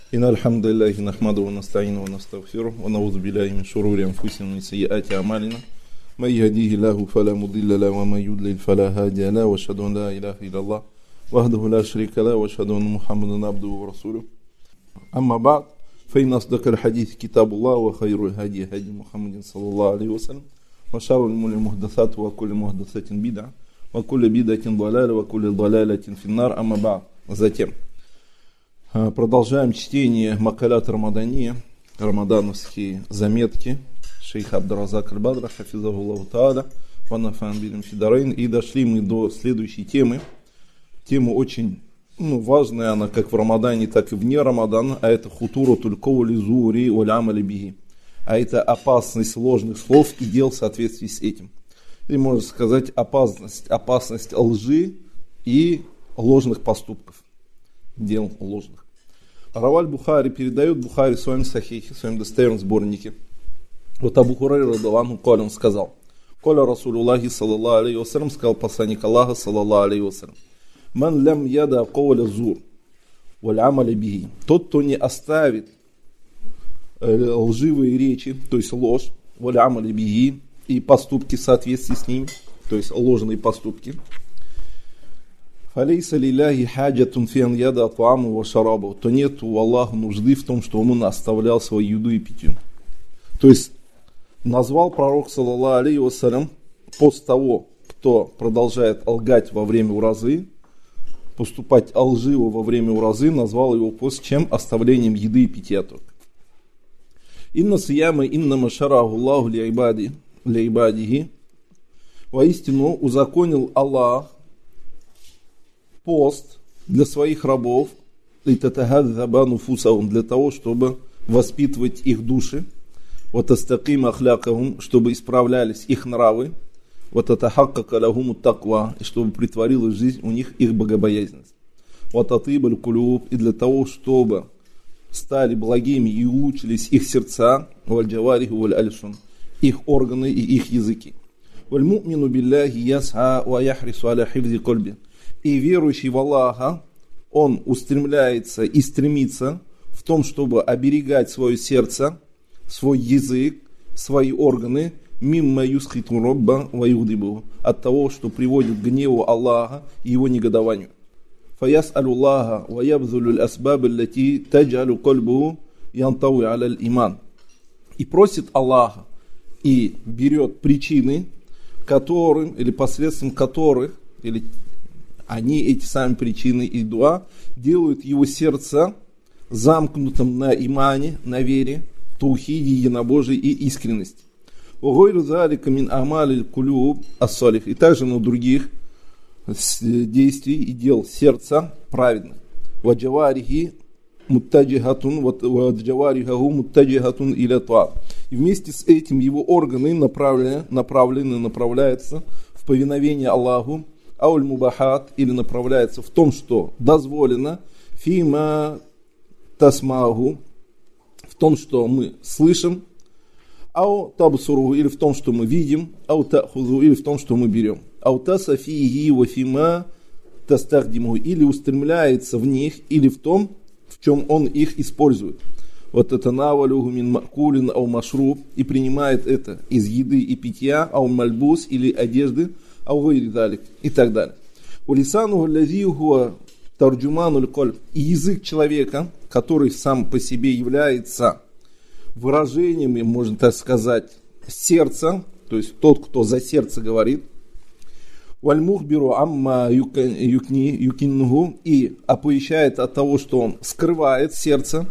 إن الحمد لله نحمده ونستعينه ونستغفره ونعوذ بالله من شرور أنفسنا ومن سيئات أعمالنا من يهديه الله فلا مضل له ومن يضلل فلا هادي له وأشهد أن لا إله إلا الله وحده لا شريك له وأشهد أن محمدا عبده ورسوله أما بعد فإن أصدق الحديث كتاب الله وخير الهدي هدي محمد صلى الله عليه وسلم وشر الأمور محدثات وكل محدثة بدعة وكل بدعة ضلالة وكل ضلالة في النار. أما بعد. Затем продолжаем чтение Макалят Рамадания, рамадановские заметки шейха Абдуразака аль-Бадра, хафизахуллаху тааля, ва нафа'ан бихим фид дарайн. И дошли мы до следующей темы. Тема очень важная, она как в Рамадане, так и вне Рамадана, а это хутуратуль каули зури валь амали бихи. А это опасность ложных слов и дел в соответствии с этим. Или можно сказать опасность лжи и ложных поступков, дел ложных. Раваль Бухари передает Бухари в своем сахихе, в своем достоверном сборнике. Вот Абу Хурайра радхиаллаху анху, он сказал: «Коля Расулуллахи саллаллаху алейхи вассалям», сказал посланник Аллаха саллаллаху алейхи вассалям, «Ман лям яда кауля зур валь амали бихи», тот, кто не оставит лживые речи, то есть ложь, валь амали бихи, и поступки в соответствии с ними, то есть ложные поступки, фалейса лилляхи хаджатун фи ан яда та'аму ва шарабу, то нет у Аллаха нужды в том, что он оставлял свою еду и питье. То есть назвал пророк саллаллаху алейхи вассалям после того, кто продолжает лгать во время уразы, поступать лживо во время уразы, назвал его после чем оставлением еды и питья только. Инна сияма инна машараху Аллаху ли ибадихи, воистину узаконил Аллах пост для своих рабов, для того, чтобы воспитывать их души, чтобы исправлялись их нравы, и чтобы притворилась в жизнь у них их богобоязненность, и для того, чтобы стали благими и улучшились их сердца, их органы и их языки. И верующий в Аллаха, он устремляется и стремится в том, чтобы оберегать свое сердце, свой язык, свои органы, мимма юсхиту робба ва юхдибу, от того, что приводит к гневу Аллаха и его негодованию. Фаяс'алю Аллаха ва ябзулю асбаб аллати таджалю кальбу янтауи аля иман. И просит Аллаха и берет причины, которым, или посредством которых, или они, эти сами причины и дуа, делают его сердце замкнутым на имане, на вере, таухиде, единобожии и искренности. И также на других действий и дел сердца праведных. И вместе с этим его органы направляются в повиновение Аллаху, ауль мубахат, или направляется в том, что дозволено, фима тасмаху, в том, что мы слышим, ау табсуру, или в том, что мы видим, ау тахузу, или в том, что мы берем, ау тасафиги ва фима тастахдиму, или устремляется в них, или в том, в чем он их использует. Вот это навалюху мин макулин ау машруб, и принимает это из еды и питья, ау мальбус, или одежды, и так далее. И язык человека, который сам по себе является выражением, можно так сказать, сердца, то есть тот, кто за сердце говорит, и оповещает от того, что он скрывает сердце,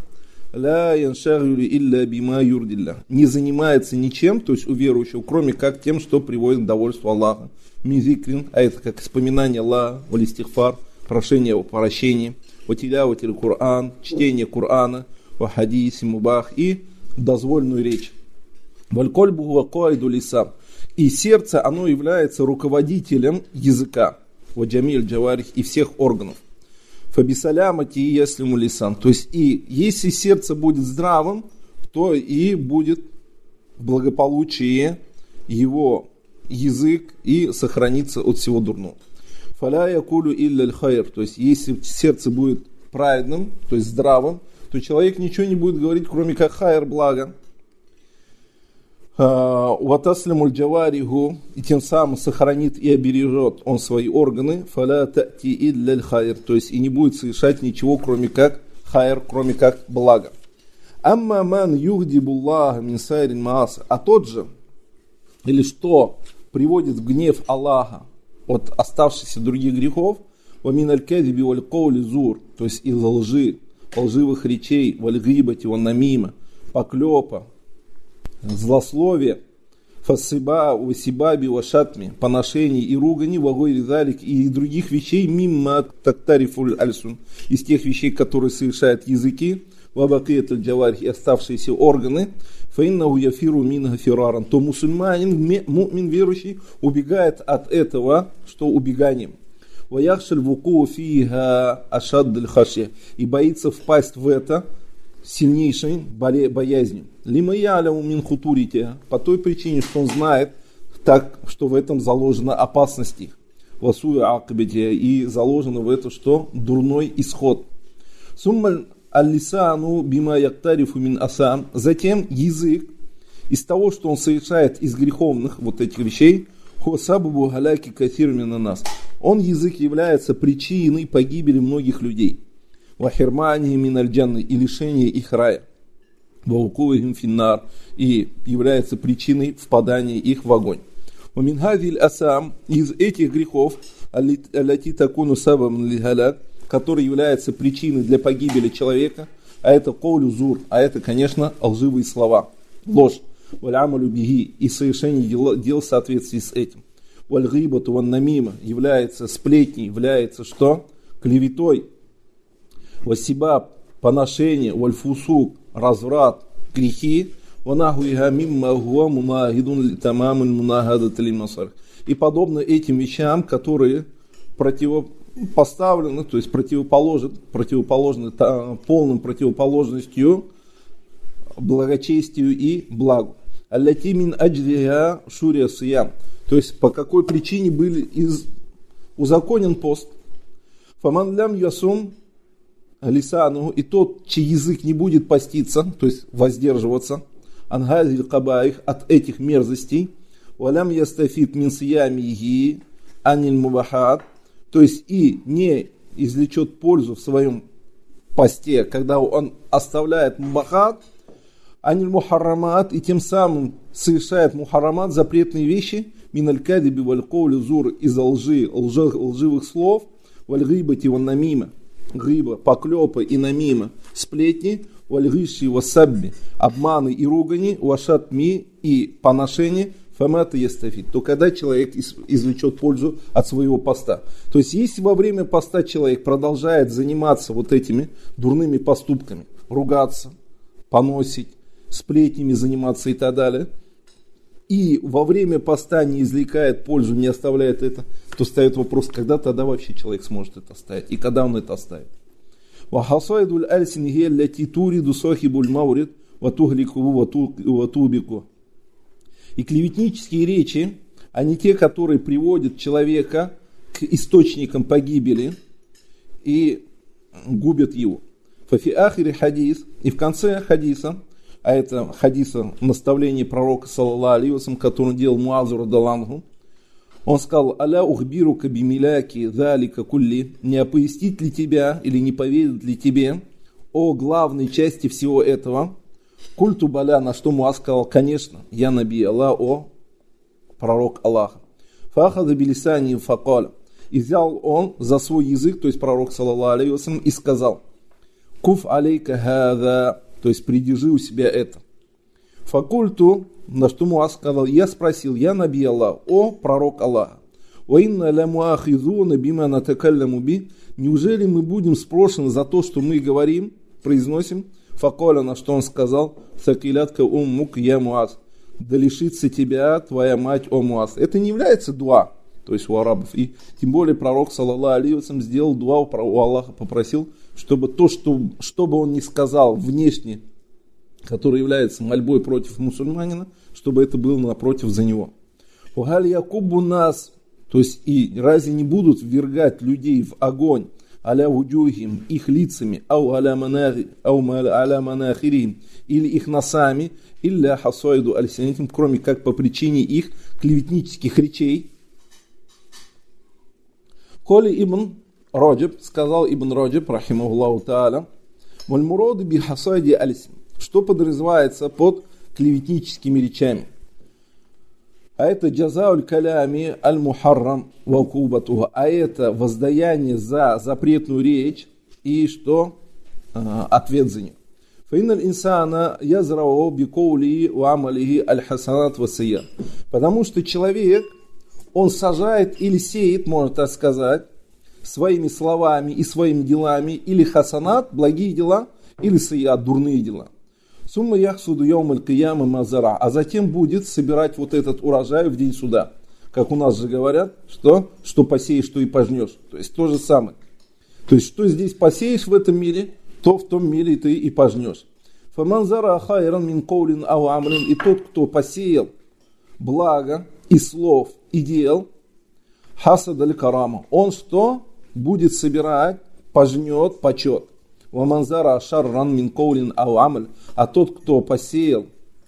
не занимается ничем, то есть у верующего, кроме как тем, что приводит к довольству Аллаха. Мизикрин, а это как вспоминание Аллаха, валистихфар, прошение о прощении, ватиляватиль Кур'ан, чтение Кур'ана, вахадиси мубах и дозвольную речь. Валькольбу вакуайду лиса. И сердце, оно является руководителем языка, ваджамиль джаварих, и всех органов. Фабисалямати и яслиму лисан. То есть, и если сердце будет здравым, то и будет благополучие его язык и сохранится от всего дурного. Фаля якулю илля аль-хайр, то есть если сердце будет праведным, то есть здравым, то человек ничего не будет говорить, кроме как хайр, благо. Ватаслимуль джавариху, и тем самым сохранит и обережет он свои органы, фаля тати илля хайр, то есть и не будет совершать ничего, кроме как хайр, кроме как благо. Амма ман юхдибуллах мин сайрин маас, а тот же, или что приводит в гнев Аллаха от оставшихся других грехов, ва мин аль-кадиби валь каули зур, то есть из лжи, лживых речей, валь гибати ван намима, поклепа, злословие, фасиба, васибаби, вашатми, поношений и ругани, вагой залик и других вещей, мимма тактарифуль альсун, из тех вещей, которые совершают языки, вабакиет аль-джаварих, и оставшиеся органы, фаиннаху яфиру минха фираран, то мусульманин, му'мин верующий, убегает от этого, что убеганием. Ваяхшаль вуку фиха ашаддаль хашья, и боится впасть в это сильнейшей боязнью. Лима яляву мин хутурите, по той причине, что он знает, так, что в этом заложена опасность их. Васуя акабите, и заложено в это, что дурной исход. Суммаль аллисану бима яктарифу мин асам, затем язык из того, что он совершает из греховных вот этих вещей, хосабубу галяки кафир мин нас. Он, язык, является причиной погибели многих людей. Вахирмани минальджанны, и лишение их рая. Ваукуихим финнар, и является причиной впадания их в огонь. Уминхазиль асам, из этих грехов, аллати такуну сабам лигалят, который является причиной для погибели человека, а это коулю зур, а это, конечно, лживые слова, ложь, валямалю биги, и совершение дел в соответствии с этим. Вальгибату ван намима, является сплетней, является что? Клеветой. Васиба, поношение, вальфусук, разврат, грехи, ванахуиха мимма хуа мунахидун тамамун мунахадат лимасар. И подобно этим вещам, которые противопоставлены, то есть противоположны полным противоположностью благочестию и благу. Аллати мин аджлиха шурия сиям. То есть по какой причине был узаконен пост. Фаман лям ясум лисану, и тот, чей язык не будет поститься, то есть воздерживаться, ангазиль кабаих, от этих мерзостей, валям ястафит мин сиямихи аниль мубахат, то есть и не извлечет пользу в своем посте, когда он оставляет мубахат, аниль мухаррамат, и тем самым совершает мухаррамат, запретные вещи, миналь кадиби валь каули зур, из-за лживых слов, валь гибати ван намима, гриба, поклепы и намима, сплетни, вальгиши васабби, обманы и ругани, вашатми и поношения, фамата естафит, то когда человек извлечет пользу от своего поста. То есть если во время поста человек продолжает заниматься вот этими дурными поступками, ругаться, поносить, сплетнями заниматься и так далее, и во время поста не извлекает пользу, не оставляет это, то встает вопрос, когда тогда вообще человек сможет это оставить, и когда он это оставит. И клеветнические речи, они те, которые приводят человека к источникам погибели и губят его. Фафи ахири хадис, и в конце хадиса, а это хадиса наставление пророка, саллаллаху алейхи ва саллям, который он делал Муазу радаллаху, он сказал: «Аля ухбирука бимиляки залика кулли», не оповестить ли тебя или не поведать ли тебе о главной части всего этого? Культу баля, на что Муаз сказал: конечно, я наби Аллах, о пророк Аллаха. Фахада билисани факаля, и взял он за свой язык, то есть пророк, саллаллаху алейхи ва саллям, и сказал: куф алейка хада, то есть придержи у себя это. Факульту, на что Муаз сказал: я спросил, я наби Аллах, о пророк Аллаха. Ваинна ля муахизуна бима натакалляму би, неужели мы будем спрошены за то, что мы говорим, произносим? Факаля, на что он сказал: сакилятка уммук я Муаз, да лишится тебя твоя мать, о Муаз. Это не является дуа, то есть у арабов. И тем более пророк, саллаллаху алейхи ва саллям, сделал дуа у Аллаха, попросил, чтобы то, что бы он ни сказал внешне, который является мольбой против мусульманина, чтобы это было напротив за него. Угаль якубу нас, то есть и разве не будут ввергать людей в огонь, аля вуджухим, их лицами, ау аля манахирим, или их носами, илля хасойду аль-синатим, кроме как по причине их клеветнических речей. Коли ибн Раджаб, сказал ибн Раджаб, рахимахуллаху тааля, валь-муроду би хасойди аль-син, что подразумевается под клеветническими речами. А это джазауль калями аль-мухаррам валкубатуха, а это воздаяние за запретную речь и что? Ответ за нее. Фаинналь инсана язрау бикоули ва амалихи аль-хасанат ва сайят. Потому что человек, он сажает или сеет, можно так сказать, своими словами и своими делами, или хасанат, благие дела, или сайят, дурные дела. Сумма яхсуду яумаль кияма мазара, а затем будет собирать вот этот урожай в день суда. Как у нас же говорят, что посеешь, что и пожнешь. То есть то же самое. То есть что здесь посеешь в этом мире, то в том мире ты и пожнешь. Фаманзара хайран мин коулин ау амрин, и тот, кто посеял благо и слов, и дел, хасад аль-карама, он что? Будет собирать, пожнет почет. Ваманзара шарран мин коулин ау амаль, а тот, кто посеял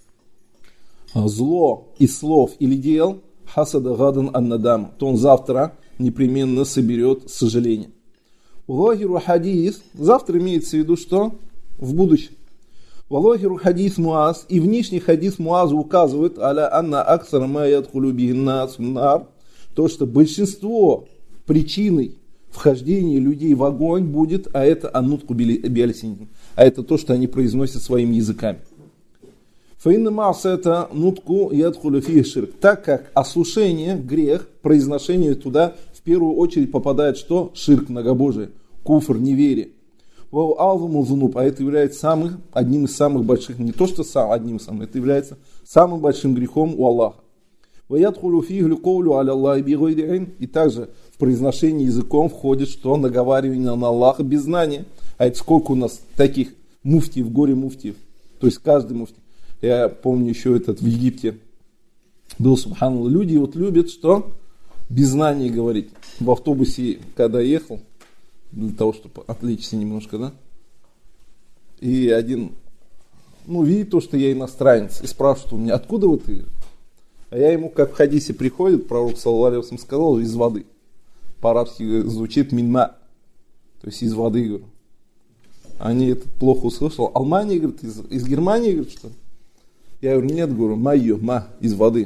зло из слов или дел, хасада гадан ан-надам, то он завтра непременно соберет сожаление. Валохиру хадис, завтра имеется в виду что? В будущем. Валохиру хадис Муаз, и внешний хадис Муаза указывает, аля анна аксара ма ядхулю бихин нас нар, то, что большинство причиной вхождения людей в огонь будет, а это аннутку биалисинин, а это то, что они произносят своими языками. Фаинна мас это нутку ядхулю фих ширк, так как ослушение, грех, произношение туда в первую очередь попадает что? Ширк, многобожие, куфр, неверие. Вау алваму зунуб, а это является одним из самых больших, не то что одним из самых, это является самым большим грехом у Аллаха. Ваядхулю фих люкоулю аля Аллахи бигойриин, и также в произношении языком входит что? Наговаривание на Аллаха без знания. А это сколько у нас таких муфтиев, горе-муфтиев, то есть каждый муфти. Я помню еще в Египте был, субханаллах, люди вот любят что? Без знания говорить. В автобусе, когда ехал, для того, чтобы отвлечься немножко, да? И один, видит то, что я иностранец, и спрашивает у меня, откуда вы ты? А я ему, как в хадисе приходит, пророк саллаллаху алейхи ва саллям сказал, из воды. По-арабски звучит минма, то есть из воды, говорю. Они это плохо услышали. Алмания, говорит, из Германии, говорит, что? Я говорю, нет, говорю, из воды.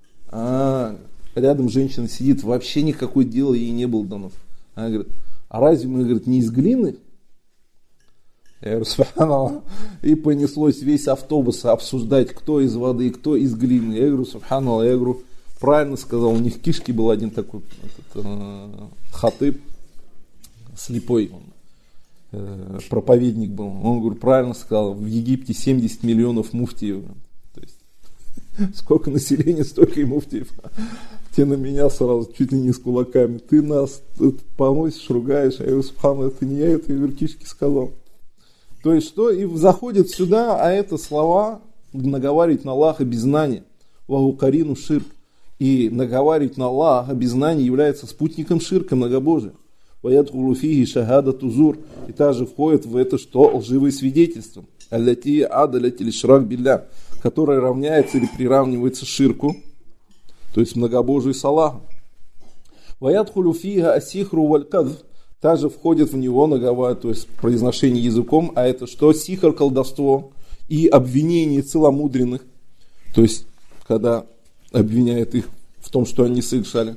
Рядом женщина сидит, вообще никакой дела ей не было до нас. Она говорит, а разве мы, говорит, не из глины? Я говорю, субханаллах. И понеслось весь автобус обсуждать, кто из воды, кто из глины. Я говорю, субханаллах, я говорю, правильно сказал, у них кишки был один такой хатыб, слепой, проповедник был. Он, говорю, правильно сказал, в Египте 70 миллионов муфтиев. То есть, сколько населения, столько и муфтиев. Те на меня сразу чуть ли не с кулаками. Ты нас поносишь, ругаешь. Я говорю, субханаллах, это не я, это я, говорю, кишки сказал. То есть что? И заходит сюда, а это слова наговаривать на Аллаха без знания. Вагукарину ширк. И наговаривать на Аллаха без знания является спутником ширка, многобожия. Ваядхулу фиги шахада тузур. И также входит в это что? Лживые свидетельства. Аллати адаляти лишрак билля, которое равняется или приравнивается ширку, то есть многобожию с Аллахом. Ваядхулу фига асихру валькадв. Также входит в него наговаривание, то есть произношение языком, а это что? Сихр, колдовство и обвинение целомудренных, то есть когда обвиняет их в том, что они совершали.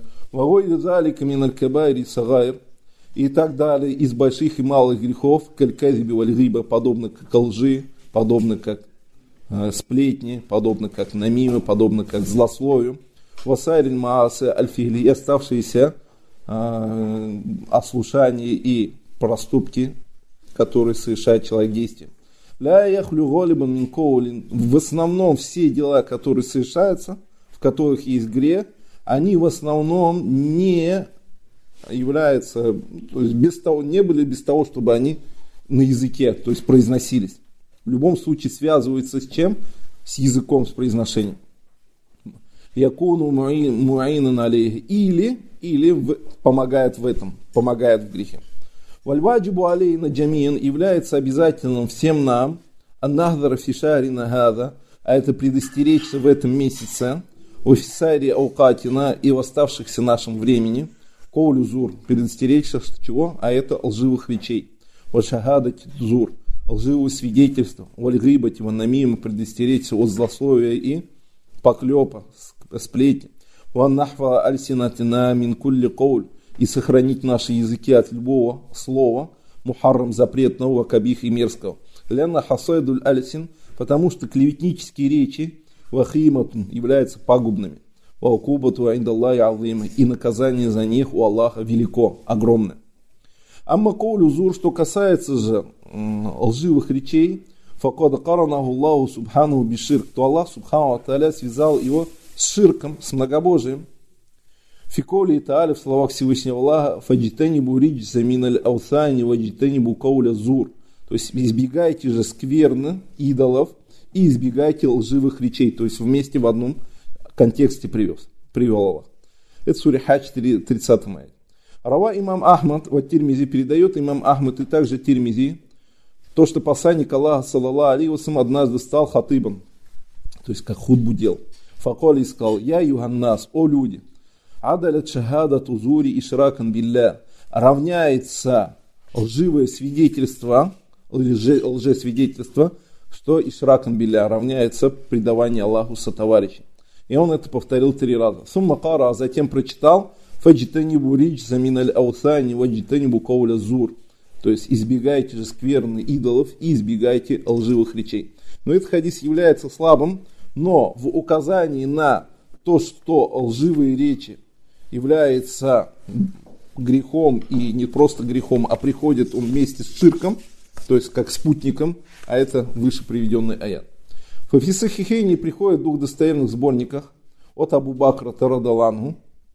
И так далее, из больших и малых грехов, подобно как лжи, подобно как сплетни, подобно как намимы, подобно как злословию. Васайрин маасе аль-фигли, и оставшиеся ослушания и проступки, которые совершает человек действием. В основном все дела, которые совершаются, в которых есть грех, они в основном не являются, то есть не были без того, чтобы они на языке, то есть произносились. В любом случае связываются с чем? С языком, с произношением. Якуну муаинан алейхи, или помогает в этом, помогает в грехе. Вальваджибу алейна джамиан является обязательным всем нам, аннахдара фишарина гада, а это предостеречься в этом месяце, в офисаре аукатина и в оставшихся нашем времени, коулю зур, предостеречься чего? А это лживых речей. Вашагадати зур, лживого свидетельства, вальгибати ванамима, предостеречься от злословия и поклепа, сплетни. Ваннахва альсинатина мин кулли коуль, и сохранить наши языки от любого слова, мухаррам запретного, кабих и мерзкого. Ляна хасайдуль альсин, потому что клеветнические речи вахиматун являются пагубными. Ваукубату айндаллахи азима, и наказание за них у Аллаха велико, огромное. Амма коулю зур, что касается же лживых речей, факад каранаху Аллаху субхану биширк, то Аллах субхану тааля связал его с ширком, с многобожием. Фиколи и тааля в словах Всевышнего Аллаха, фаджитанибу риджса миналь аусани ваджитанибу кауля зур. То есть избегайте же скверны идолов и избегайте лживых речей. То есть вместе в одном контексте привел Аллах. Это сура Хадж 30 аят. Рава имам Ахмад в Тирмизи передает имам Ахмад и также Тирмизи то, что посланник Аллаха саллаллаху алейхи ва саллям однажды стал хатыбом, то есть как хутбу делал. Факоли сказал: я юганнас, о люди, адалят шахадату зури ишракан билля, равняется лживое свидетельство, лжесвидетельство, что ишракан билля равняется предавание Аллаху сотоварищем. И он это повторил 3 раза. Сумма кара, а затем прочитал: фаджитанибу риджса миналь аусани ваджитанибу кауля зур. То есть избегайте же скверны идолов и избегайте лживых речей. Но этот хадис является слабым, но в указании на то, что лживые речи являются грехом, и не просто грехом, а приходит он вместе с ширком, то есть как спутником, а это выше приведенный аят. В Фисахихейне приходит в 2 достоверных сборниках от Абу Бакра тарадаланху,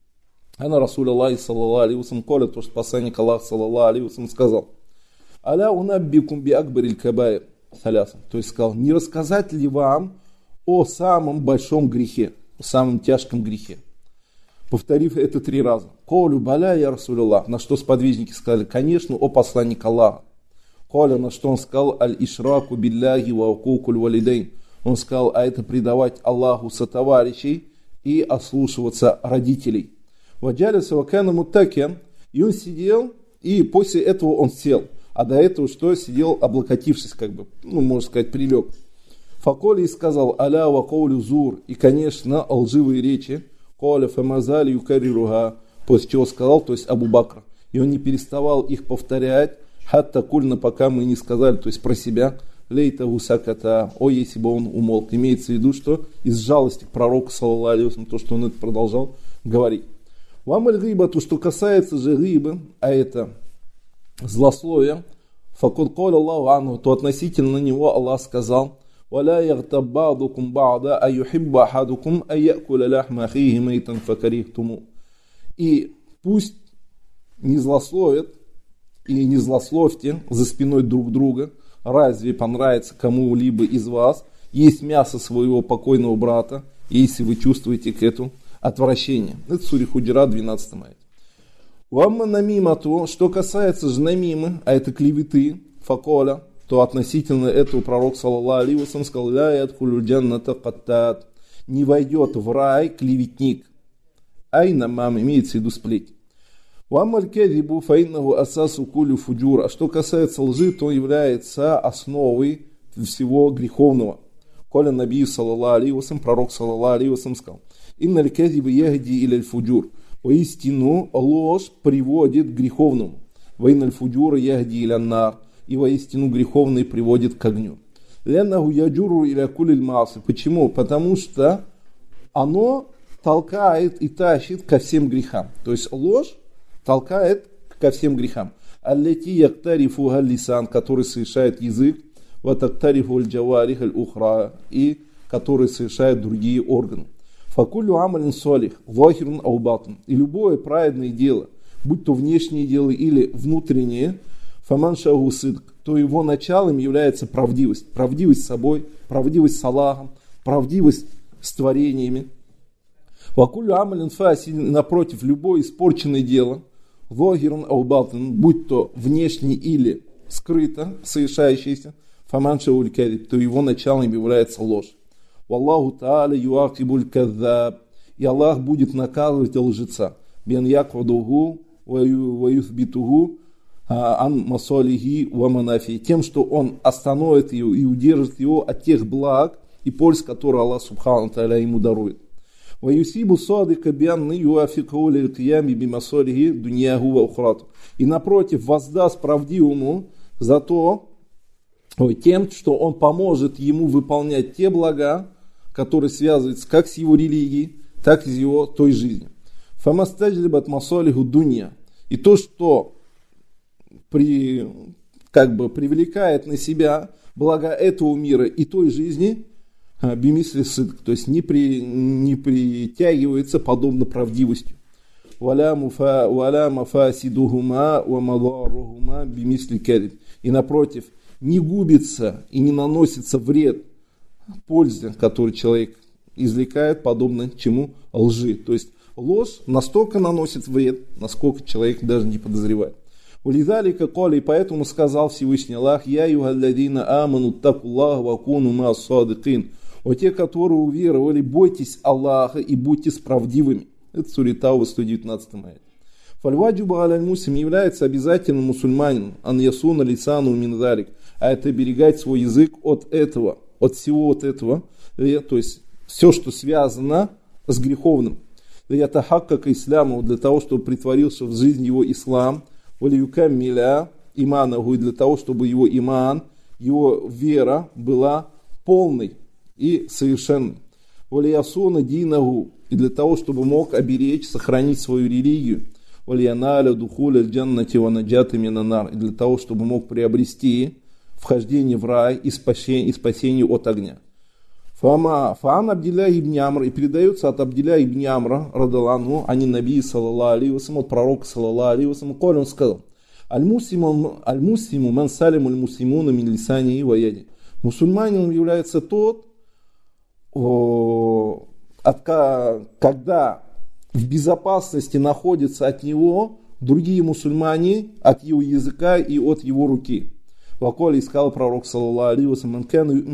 она Расуль Аллахи саллаллаху алейхи ва саллям, коля, то, что посланник Аллаха саллаллаху алейхи ва саллям сказал: аля унаббикум би акбариль кабаир саляса, то есть сказал: не рассказать ли вам о самом большом грехе, о самом тяжком грехе, повторив это 3 раза. Колю баля я Расуль Аллах, на что сподвижники сказали: конечно, о посланник Аллаха. Коля, на что он сказал: аль-ишраку билляхи ва укукуль валидейн, он сказал: а это предавать Аллаху сотоварищей и ослушиваться родителей. Ваджалиса вакана муттакиан, и он сидел, и после этого он сел, а до этого что? Сидел, облокотившись, как бы, можно сказать, прилег. Факоли сказал: аля ва коулю зур, и, конечно, лживые речи. Коля фамазали юкарируха, после чего сказал, то есть Абу Бакр, и он не переставал их повторять, хатта кульна, пока мы не сказали, то есть про себя, лейта гусаката, о, если бы он умолк. Имеется в виду, что из жалости к пророку, саллаллаху алейхи ва саллям, то, что он это продолжал говорить. Вам аль-гиба, то, что касается же гибы, а это злословие, факуд коля Аллаху анху, то относительно него Аллах сказал: валя ягтаб ба'дукум ба'да, а юхибба ахадукум, а якуля ляхма ахихи мейтан факарихтуму. И пусть не злословят и не злословьте за спиной друг друга. Разве понравится кому-либо из вас есть мясо своего покойного брата, если вы чувствуете к этому отвращение? Это сура Худжрат, 12 аят. Вамма намима, то, что касается же намимы, а это клеветы, факоля, то относительно этого пророк, саллаллаху алейхи ва саллям, сказал: ля ядхулю джанната каттат, не войдет в рай клеветник. Айна мам, имеется в виду сплетни. Ваммаль кадибу фаиннаху асасу кулю фуджур, а что касается лжи, то является основой всего греховного. Коля набию, саллаллаху алейхи ва саллям, пророк, саллаллаху алейхи ва саллям, сказал: инналь кадибу ягди иляль фуджур, воистину ложь приводит к греховному. Ваинналь фуджура ягди илян нар, и воистину греховный приводит к огню. Ляннаху яджуру иля кулиль маасы. Почему? Потому что оно толкает и тащит ко всем грехам. То есть ложь толкает ко всем грехам. Аллати яктарифу галлисан, который совершает язык, ватактарифу аль-джаварих аль-ухра, и который совершает другие органы. Факулю амалин солих, вахирун аубатун. И любое праведное дело, будь то внешнее дело или внутреннее, фаман шагу сидк, то его началом является правдивость. Правдивость с собой, правдивость с Аллахом, правдивость с творениями. Вакулю амалин фаси, напротив, любое испорченное дело, Зохирун ау батин, будь то внешне или скрыто совершающееся, фаман шауль кадиб, то его началом является ложь. Валлаху та'аля юакибуль каззаб, и Аллах будет наказывать лжеца. Бен яквадугу ва юthбитугу ан масалихи ва манафи, тем, что он остановит его и удержит его от тех благ и польз, которые Аллах субхану та'аля ему дарует. Ва юсибу садика бианны юафику лил киями бимасалихи дуньяху ва ухрату. И напротив, воздаст правдивому за то, тем, что он поможет ему выполнять те блага, которые связываются как с его религией, так и с его той жизнью. Фамастаджлибат масалиху дунья. И то, что привлекает на себя блага этого мира и той жизни, бимисли сыдк, то есть не притягивается подобно правдивостью. Валя мафасидухума ва мадарухума бимисли кадиб. И напротив, не губится и не наносится вред пользе, который человек извлекает, подобно чему лжи. То есть ложь настолько наносит вред, насколько человек даже не подозревает. Улизалика коли, и поэтому сказал Всевышний Аллах: Я югалладина аману такуллах ва куну ма садикин. О те, которые уверовали, бойтесь Аллаха и будьте справедливыми. Это сура Тауба, 119 аят. Фальваджубу аляль муслим является обязательным мусульманину ан ясуна лисану минзалик, а это оберегать свой язык от этого, от всего вот этого, то есть все, что связано с греховным. Это хакка исламу, для того, чтобы притворился в жизнь его ислам, валиюкаммиля иманаху, и для того, чтобы его иман, его вера была полной и совершенной. Валиясуна динаху, и для того, чтобы мог оберечь, сохранить свою религию. Валияналя духуля джаннати ва наджаты минанар, и для того, чтобы мог приобрести вхождение в рай и спасение от огня. Фаан Абдилля ибн Амр, и передается от Абдилля ибн Амра, радаллаху, ани наби саллаллаху алейхи вассалям, от пророка саллаллаху алейхи вассалям, коль он сказал: Аль-муслиму ман салиму аль-муслимуна мин лисани ва яди. Мусульманин является тот, когда в безопасности находятся от него другие мусульмане, от его языка и от его руки. Ваколи искал пророк саллаллаху алейхи вассалям: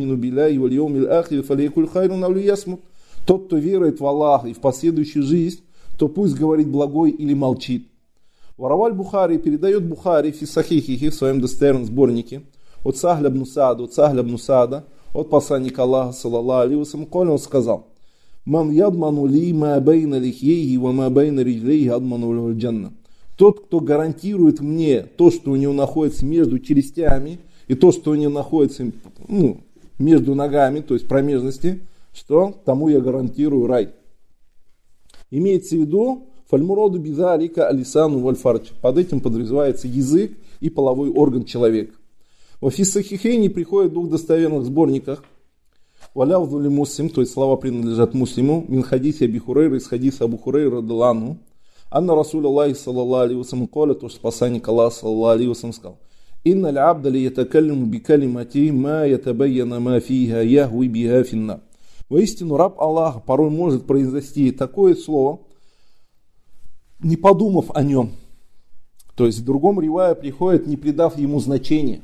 тот, кто верует в Аллаха и в последующую жизнь, то пусть говорит благой или молчит. Вараваль Бухари, передает Бухари фи сахихихи, в своем достоверном сборнике, от Сахля ибн Саада, от посланника Аллаха саллаллаху алейхи вассалям, коль он сказал: Ман ядману ли ма байна лихейхи ва ма байна риджлейхи адману джанна. Тот, кто гарантирует мне то, что у него находится между челюстями, и то, что у него находится между ногами, то есть промежности, что тому я гарантирую рай. Имеется в виду фальмуроду бизалика алисану вальфарч. Под этим подразумевается язык и половой орган человека. В Афиссахихейне приходит в двух достоверных сборниках. Валявдули муслим, то есть слова принадлежат муслиму, мин хадиси Аби Хурейра, из хадиса Абу Хурейра радаллаху. Анна Расуль Аллахи саллаллаху алейхи вассалям коля, то, что посланник Аллаха саллаллаху алейхи вассалям сказал: Инна л'абда ли ятакаллиму би калимати ма ятабайяна ма фиха яхуи биха финна. Воистину, раб Аллаха порой может произнести такое слово, не подумав о нем. То есть в другом ривае приходит, не придав ему значения.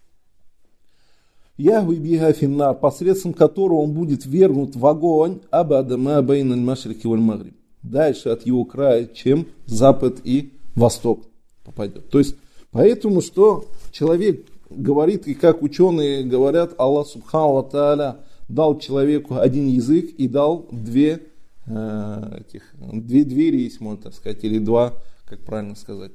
Яхуи биха финна, посредством которого он будет вергнут в огонь абада ма байна аль-машрики валь-магриб. Дальше от его края, чем запад и восток попадет. То есть, поэтому, что человек говорит, и как ученые говорят, Аллах субхану ва тааля дал человеку один язык и дал две двери, если можно так сказать, или два, как правильно сказать,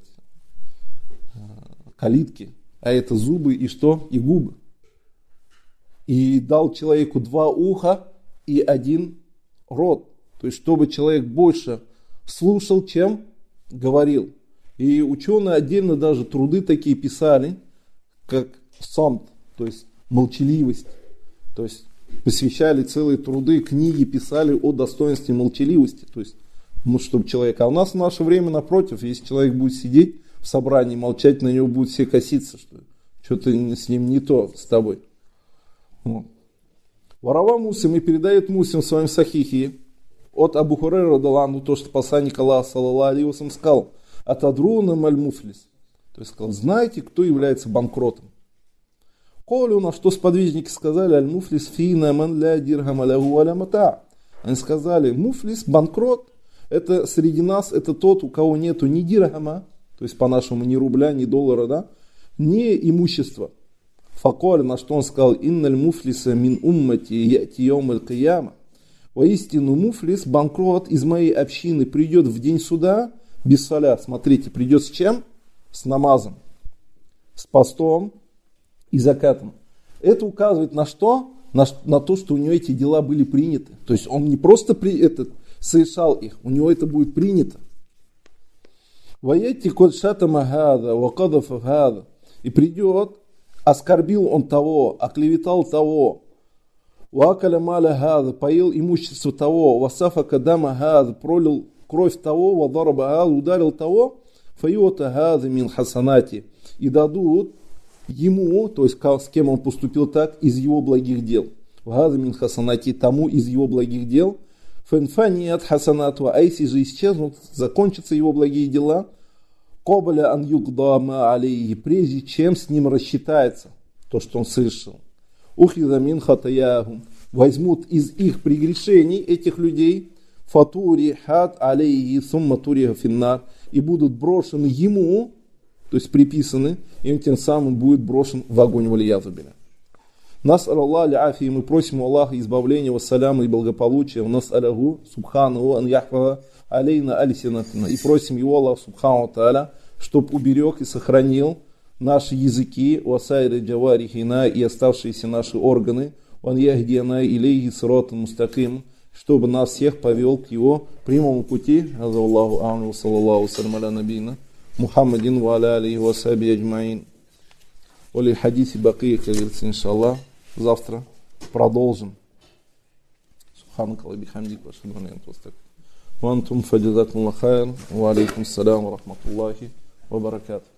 калитки. А это зубы и что? И губы. И дал человеку два уха и один рот. То есть, чтобы человек больше слушал, чем говорил. И ученые отдельно даже труды такие писали, как самт, то есть молчаливость. То есть, посвящали целые труды, книги писали о достоинстве молчаливости. То есть, чтобы человек... А у нас в наше время, напротив, если человек будет сидеть в собрании, молчать, на него будут все коситься, что-то с ним не то с тобой. Вот. Варава Муслим и передает Муслим в своем сахихе от Абу Хурейра радаллаху, то, что посланник Аллаха саллаллаху алейхи вассалям сказал: Атадруна маль муфлис. То есть сказал, знаете, кто является банкротом? Колю, на что сподвижники сказали, аль-муфлис фина ман ля дирхама лаху аля мата. Они сказали, муфлис, банкрот, это среди нас, это тот, у кого нету ни дирхама, то есть по-нашему ни рубля, ни доллара, да, ни имущества. Факоль, на что он сказал, инналь муфлиса мин уммати яти йом аль-кияма. Воистину муфлис, банкрот из моей общины придет в день суда без соля. Смотрите, придет с чем? С намазом, с постом и закатом. Это указывает на что? На то, что у него эти дела были приняты. То есть он не просто совершал их, у него это будет принято. Ваятти код шатама хада, вакадафа хада. И придет, оскорбил он того, оклеветал того, вакаля маля хада, поел имущество того, васафа кадама хада, пролил кровь того, вадараба хада, ударил того, файота хада мин хасанати. И дадут ему, то есть с кем он поступил так, из его благих дел. Хада мин хасанати, тому из его благих дел. Фэнфани от хасанату, а если же исчезнут, закончатся его благие дела, кобаля ан югдама алейхи, прежде чем с ним рассчитается то, что он совершил. Ухиза мин хатаяхум, возьмут из их прегрешений этих людей, фатури хат алейхи сумма туриха финнар, и будут брошены ему, то есть приписаны, и он тем самым будет брошен в огонь валиязубиля. Нас Аллах ляфи, мы просим у Аллаха избавления, вассаляма и благополучия, нас аляху, субхану, ан яхва, алейна алисинатна. И просим его, Аллах, субхану тааля, чтоб уберег и сохранил наши языки, васайры джаварихина и оставшиеся наши органы, ван яхдиана илейхи сиротан мустаким, чтобы нас всех повел к его прямому пути. Аза Аллаху амну, саллаллаху салям аля набийна, Мухаммадин ва аля алейхи ва сахби аджмаин. Оли хадиси бакия, как говорится, иншаллах. Завтра продолжим. Субханак Аллахи бихамдик, вашаду ан ла иляха илля анта. Ва антум фаджазакумуллаху хайран. Ва алейкум ассалям ва рахматуллахи ва баракатух.